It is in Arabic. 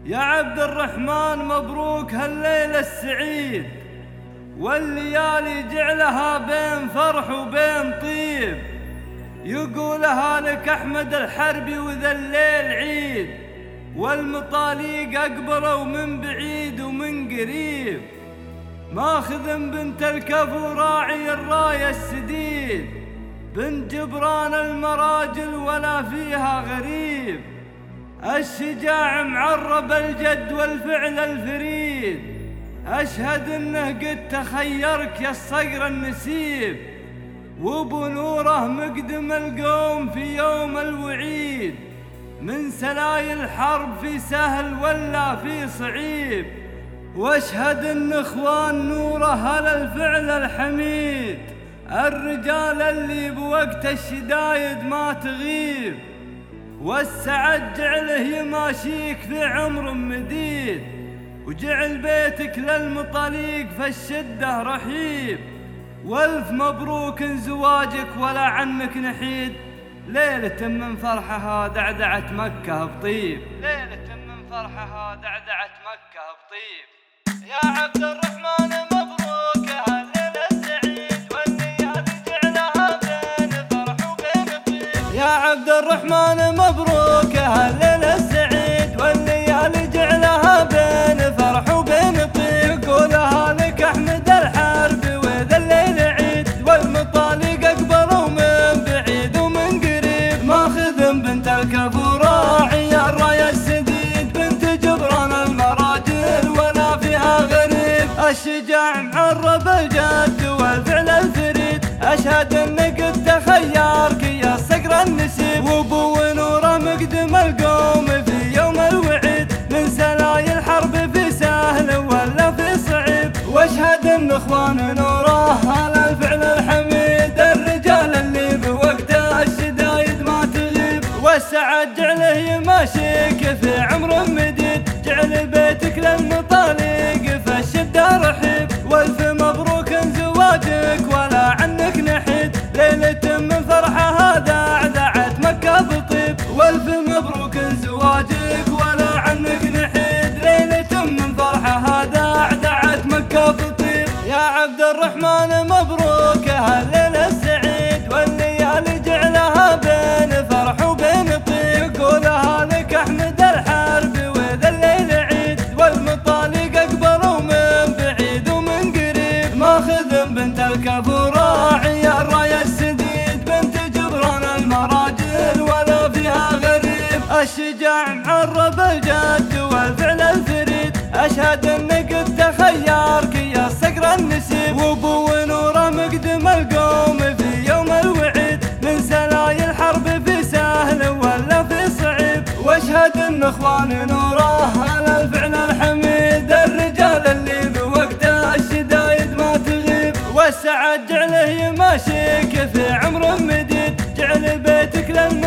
يا عبد الرحمن مبروك هالليلة السعيد، والليالي جعلها بين فرح وبين طيب. يقولها لك أحمد الحربي وذا الليل عيد، والمطاليق أقبلوا من بعيد ومن قريب. ماخذ بنت الكفو راعي الراية السديد، بنت جبران المراجل ولا فيها غريب. الشجاع معرب الجد والفعل الفريد، أشهد إنه قد تخيرك يا الصقر النسيب. وابو نوره مقدم القوم في يوم الوعيد، من سلايل حرب في سهل ولا في صعيب. واشهد ان اخوان نوره هلا الفعل الحميد، الرجال اللي بوقت الشدايد ما تغيب. والسعد جعله يماشيك في عمر مديد، وجعل بيتك للمطاليق فالشدة رحيب. والف مبروك زواجك ولا عنك نحيد، ليلة من فرحها دعدعت مكة بطيب. ليلة من فرحها دعدعت مكة بطيب. يا عبد الرحمن مبروك هالليلة السعيد، والليالي جعلها بين فرح وبين طيب. يا عبد الرحمن مبروك هالليلة السعيد، والليالي جعلها بين فرح وبين طيب. يقولها لك أحمد الحربي وذا الليل عيد، والمطاليق أقبلوا من بعيد ومن قريب. ماخذ بنت الكفو راعي الراية السديد، بنت جبران المراجل ولا فيها غريب. الشجاع معرب الجد والفعل الفريد، أشهد إنك قد تخيرك يا الصقر النسيب. وابو نوره مقدم القوم في يوم الوعيد، من سلايل حرب في سهل ولا في صعيب. واشهد ان اخوان نوره هلا الفعل الحميد، الرجال اللي بوقت الشدايد ما تغيب. والسعد جعله يماشيك في عمر مديد، جعل بيتك للمطاليق فالشدة رحيب. والف مبروك زواجك ولا عنك نحيد، ليلة من فرحها دعدعت مكة بطيب. والف مبروك زواجك ولا عنك نحيد، ليلة من فرحها دعدعت مكة بطيب. يا عبد الرحمن مبروك هالليلة السعيد، والليالي جعلها بين فرح وبين طيب. يقولها لك أحمد الحربي وذا الليل عيد، والمطاليق أقبلوا من بعيد ومن قريب. ماخذ بنت الكفو راعي الراية السديد، بنت جبران المراجل ولا فيها غريب. الشجاع معرب الجد والفعل الفريد، أشهد إنك قد تخيرك يا الصقر النسيب. وابو نوره مقدم القوم في يوم الوعيد، من سلايل حرب في سهل ولا في صعيب. واشهد ان اخوان نوره على الفعل الحميد، الرجال اللي بوقت الشدايد ما تغيب. والسعد جعله يماشيك في عمر مديد، جعل بيتك